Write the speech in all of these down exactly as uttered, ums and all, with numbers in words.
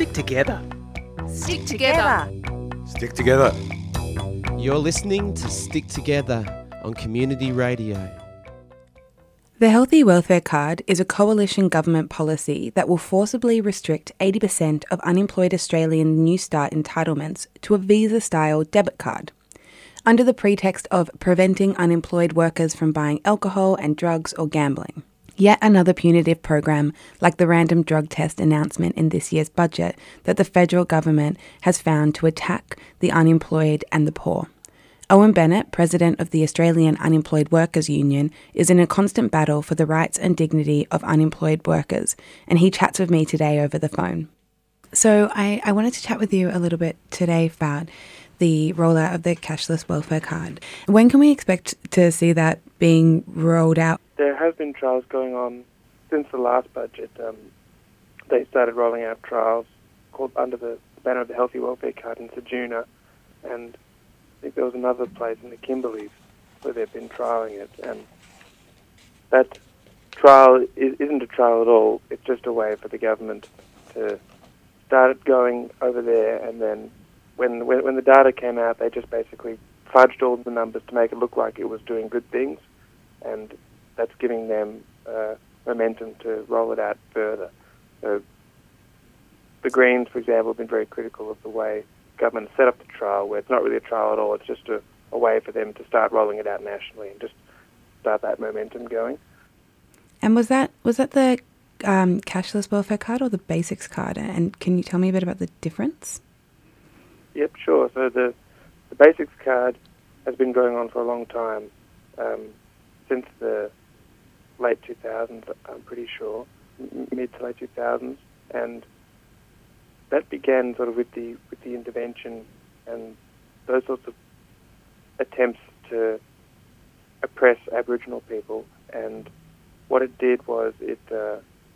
Stick together. Stick together. Stick together. You're listening to Stick Together on Community Radio. The Healthy Welfare Card is a coalition government policy that will forcibly restrict eighty percent of unemployed Australian New Start entitlements to a visa-style debit card, under the pretext of preventing unemployed workers from buying alcohol and drugs or gambling. Yet another punitive program like the random drug test announcement in this year's budget that the federal government has found to attack the unemployed and the poor. Owen Bennett, president of the Australian Unemployed Workers Union, is in a constant battle for the rights and dignity of unemployed workers, and he chats with me today over the phone. So I, I wanted to chat with you a little bit today about the rollout of the cashless welfare card. When can we expect to see that being rolled out? There have been trials going on since the last budget. Um, they started rolling out trials called under the banner of the Healthy Welfare Card in Ceduna, and I think there was another place in the Kimberleys where they've been trialling it. And that trial is, isn't a trial at all. It's just a way for the government to start it going over there, and then when, when when the data came out, they just basically fudged all the numbers to make it look like it was doing good things, and that's giving them uh, momentum to roll it out further. So the Greens, for example, have been very critical of the way government set up the trial, where it's not really a trial at all. It's just a, a way for them to start rolling it out nationally and just start that momentum going. And was that was that the um, cashless welfare card or the basics card? And can you tell me a bit about the difference? Yep, sure. So the, the basics card has been going on for a long time, um, since the late two thousands, I'm pretty sure, m- mid to late two thousands, and that began sort of with the with the intervention and those sorts of attempts to oppress Aboriginal people. And what it did was it uh,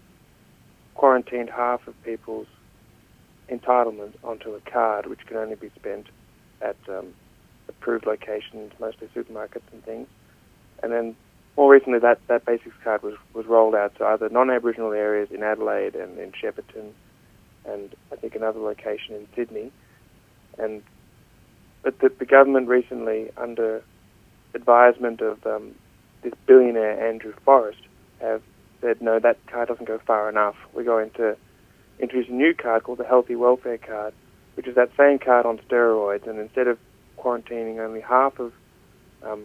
quarantined half of people's entitlement onto a card, which can only be spent at um, approved locations, mostly supermarkets and things. And then more recently, that, that basics card was, was rolled out to other non-Aboriginal areas in Adelaide and in Shepparton, and I think another location in Sydney. And but the, the government recently, under advisement of um, this billionaire Andrew Forrest, have said, no, that card doesn't go far enough. We're going to introduce a new card called the Healthy Welfare Card, which is that same card on steroids, and instead of quarantining only half of, um,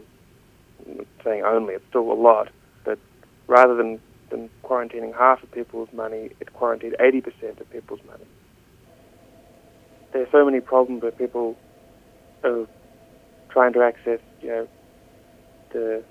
saying only, it's still a lot, but rather than than quarantining half of people's money, it quarantined eighty percent of people's money. There are so many problems where people are trying to access, you know, the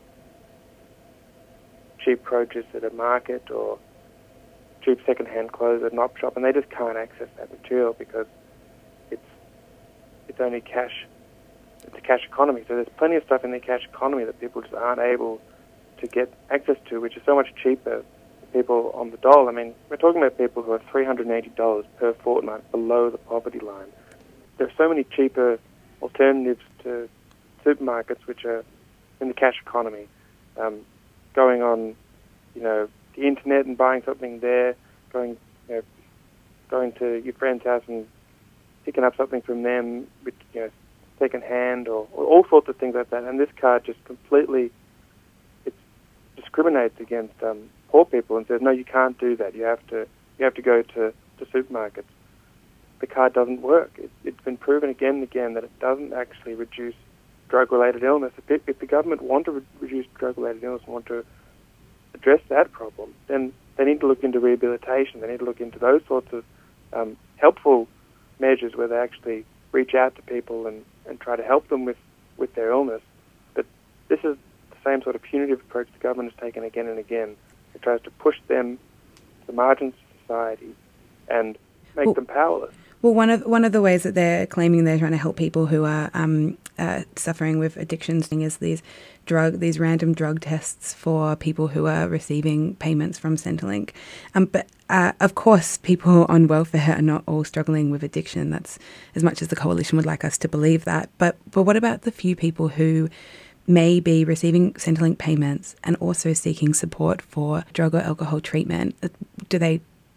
cheap produce at a market or cheap second-hand clothes at an op shop, and they just can't access that material because it's it's only cash. It's a cash economy. So there's plenty of stuff in the cash economy that people just aren't able to get access to, which is so much cheaper for people on the dole. I mean, we're talking about people who are three hundred eighty dollars per fortnight below the poverty line. There are so many cheaper alternatives to supermarkets which are in the cash economy. Um, going on, you know, the internet and buying something there, going, you know, going to your friend's house and picking up something from them, with, you know, second hand or, or all sorts of things like that. And this card just completely it discriminates against um, poor people and says, no, you can't do that. You have to you have to go to, to supermarkets. The card doesn't work. It, it's been proven again and again that it doesn't actually reduce drug-related illness. If, it, if the government want to re- reduce drug-related illness and want to address that problem, then they need to look into rehabilitation. They need to look into those sorts of um, helpful measures where they actually reach out to people and, and try to help them with, with their illness. But this is the same sort of punitive approach the government has taken again and again. It tries to push them to the margins of society and make well, them powerless. Well, one of one of the ways that they're claiming they're trying to help people who are um, uh, suffering with addictions is these drug these random drug tests for people who are receiving payments from Centrelink. Um, but uh, of course, people on welfare are not all struggling with addiction. That's as much as the coalition would like us to believe that. But but what about the few people who may be receiving Centrelink payments and also seeking support for drug or alcohol treatment? Do they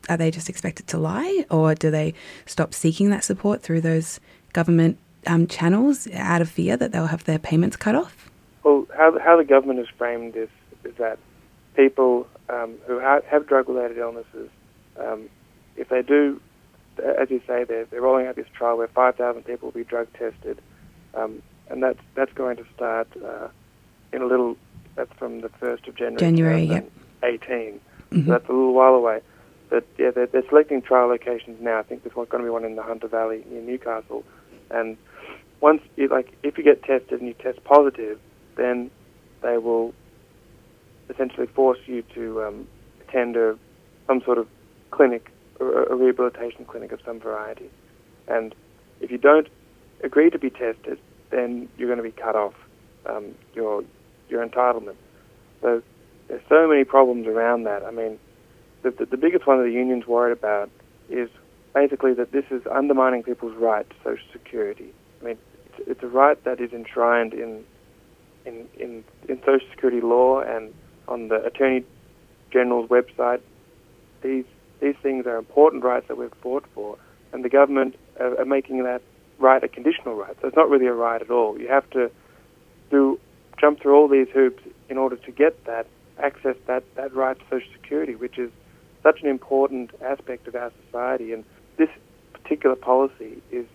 are they just expected to lie, or do they stop seeking that support through those government um, channels out of fear that they'll have their payments cut off? Well, how, how the government has framed this is that people um, who ha- have drug-related illnesses, um, if they do, as you say, they're, they're rolling out this trial where five thousand people will be drug tested, um, and that's, that's going to start uh, in a little, that's from the first of January, January twenty eighteen. Yep. Mm-hmm. So that's a little while away. But yeah, they're, they're selecting trial locations now. I think there's going to be one in the Hunter Valley near Newcastle. And once, you, like, if you get tested and you test positive, then they will essentially force you to um, attend a, some sort of clinic, or a rehabilitation clinic of some variety. And if you don't agree to be tested, then you're going to be cut off um, your your entitlement. So there's so many problems around that. I mean, the, the, the biggest one that the union's worried about is basically that this is undermining people's right to Social Security. I mean, it's, it's a right that is enshrined in, in in in Social Security law and on the Attorney General's website. These these things are important rights that we've fought for, and the government are, are making that right a conditional right. So it's not really a right at all. You have to do jump through all these hoops in order to get that access that, that right to Social Security, which is such an important aspect of our society. And this particular policy is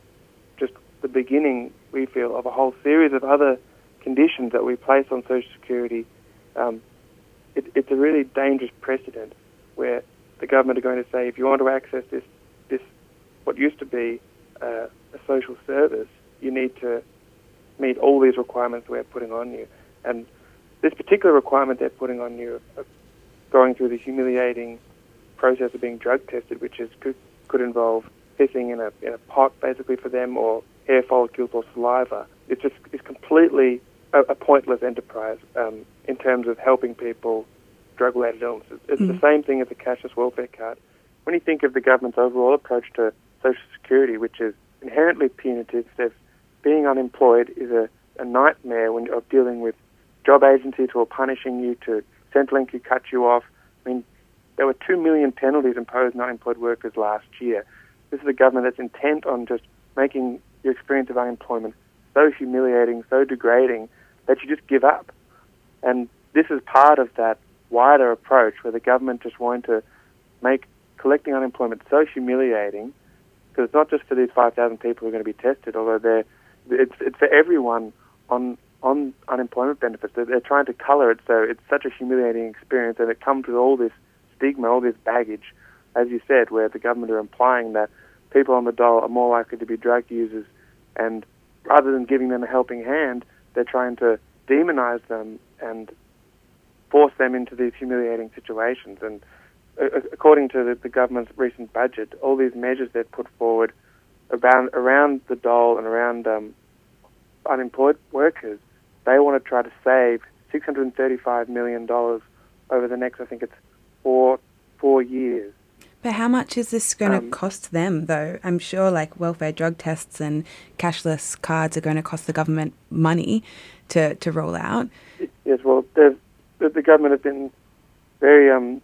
just the beginning, we feel, of a whole series of other conditions that we place on Social Security. Um, it, it's a really dangerous precedent where the government are going to say, if you want to access this, this what used to be uh, a social service, you need to meet all these requirements we're putting on you. And this particular requirement they're putting on you, uh, going through the humiliating process of being drug tested, which is could, could involve pissing in a in a pot, basically, for them, or hair follicles or saliva. It's just it's completely a, a pointless enterprise um, in terms of helping people drug-related illnesses. It's mm. the same thing as the cashless welfare card. When you think of the government's overall approach to Social Security, which is inherently punitive, there's being unemployed is a, a nightmare when you're dealing with job agencies who are punishing you, to Centrelink who cut you off. I mean, there were two million penalties imposed on unemployed workers last year. This is a government that's intent on just making your experience of unemployment so humiliating, so degrading, that you just give up. And this is part of that wider approach where the government just wanted to make collecting unemployment so humiliating, because it's not just for these five thousand people who are going to be tested, although they're It's it's for everyone on on unemployment benefits. They're, they're trying to colour it so it's such a humiliating experience, and it comes with all this stigma, all this baggage, as you said, where the government are implying that people on the dole are more likely to be drug users, and rather than giving them a helping hand, they're trying to demonise them and force them into these humiliating situations. And uh, according to the, the government's recent budget, all these measures they've put forward around, around the dole and around um, unemployed workers, they want to try to save six hundred thirty-five million dollars over the next, I think it's four four years. But how much is this going to Um, cost them, though? I'm sure, like, welfare drug tests and cashless cards are going to cost the government money to, to roll out. Yes, well, the, the government have been very um,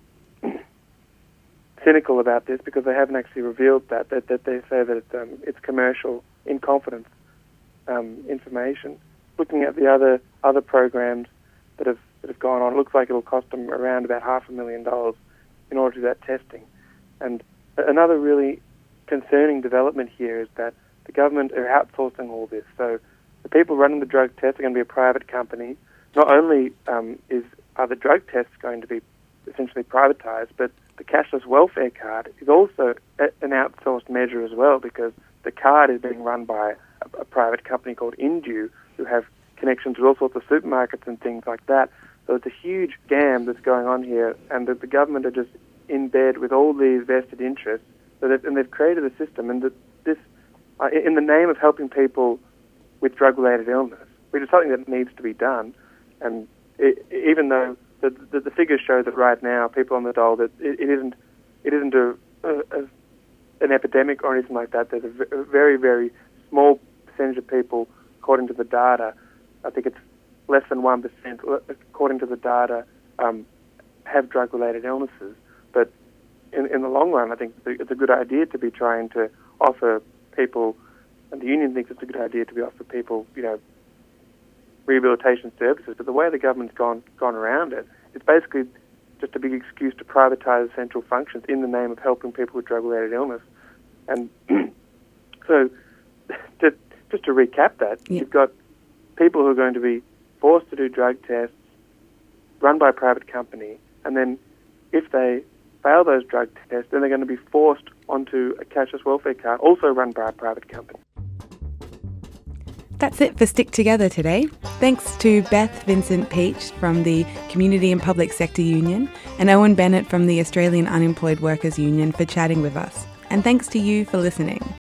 cynical about this, because they haven't actually revealed that, that, that they say that it's, um, it's commercial in confidence um, information. Looking at the other other programs that have that have gone on, it looks like it'll cost them around about half a million dollars in order to do that testing. And another really concerning development here is that the government are outsourcing all this. So the people running the drug tests are going to be a private company. Not only um, is are the drug tests going to be essentially privatized, but the cashless welfare card is also a, an outsourced measure as well, because the card is being run by a, a private company called Indue, who have connections with all sorts of supermarkets and things like that. So it's a huge scam that's going on here, and that the government are just in bed with all these vested interests, so that, and they've created a system, and that this, uh, in the name of helping people with drug-related illness, which is something that needs to be done, and it, even though the, the, the figures show that right now people on the dole, that it, it isn't it isn't a, a, a an epidemic or anything like that. There's a, v- a very very small percentage of people, according to the data. I think it's less than one percent, according to the data, um, have drug-related illnesses. But in, in the long run, I think it's a good idea to be trying to offer people, and the union thinks it's a good idea to be offer people, you know, rehabilitation services. But the way the government's gone gone around it, it's basically just a big excuse to privatise essential functions in the name of helping people with drug-related illness. And so, to, just to recap that, yeah. you've got people who are going to be forced to do drug tests run by a private company, and then if they fail those drug tests, then they're going to be forced onto a cashless welfare card, also run by a private company. That's it for Stick Together today. Thanks to Beth Vincent Peach from the Community and Public Sector Union and Owen Bennett from the Australian Unemployed Workers Union for chatting with us. And thanks to you for listening.